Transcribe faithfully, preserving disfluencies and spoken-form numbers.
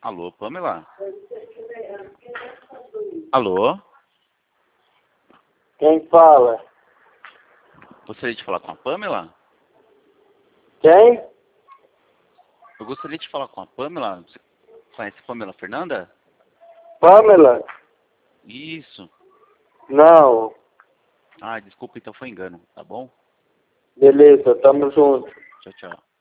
Alô, Pamela? Alô? Quem fala? Gostaria de falar com a Pamela? Quem? Eu gostaria de falar com a Pamela. Você conhece a Pamela Fernanda? Pamela? Isso. Não. Ah, desculpa, então foi engano, tá bom? Beleza, tamo junto. Tchau, tchau.